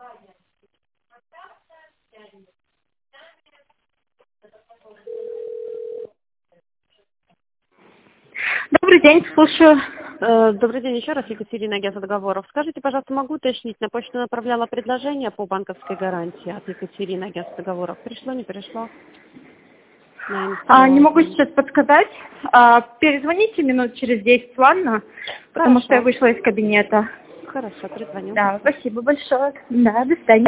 Добрый день, слушаю. Добрый день еще раз, Екатерина, агентство договоров. Скажите, пожалуйста, могу уточнить, на почту направляла предложение по банковской гарантии от Екатерины, агентства договоров. Пришло, не пришло? Не могу сейчас подсказать. Перезвоните минут через 10, ладно? Потому что я вышла из кабинета. Хорошо, перезвоню. Да, спасибо большое. Да, до свидания.